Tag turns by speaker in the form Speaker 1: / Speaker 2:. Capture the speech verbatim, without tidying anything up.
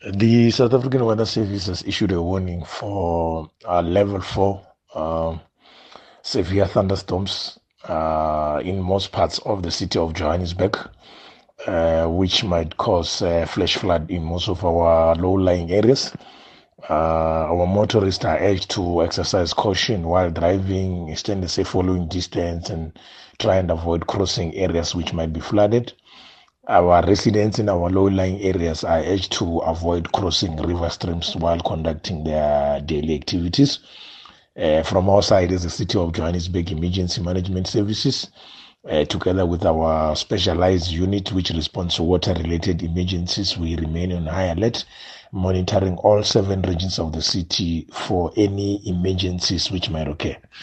Speaker 1: The South African Weather Service has issued a warning for uh, level four uh, severe thunderstorms uh, in most parts of the city of Johannesburg, uh, which might cause uh, flash flood in most of our low-lying areas. Uh, our motorists are urged to exercise caution while driving, extend the safe following distance, and try and avoid crossing areas which might be flooded. Our residents in our low-lying areas are urged to avoid crossing river streams while conducting their daily activities. Uh, from our side is the City of Johannesburg Emergency Management Services, uh, together with our specialized unit which responds to water-related emergencies. We remain on high alert, monitoring all seven regions of the city for any emergencies which might occur.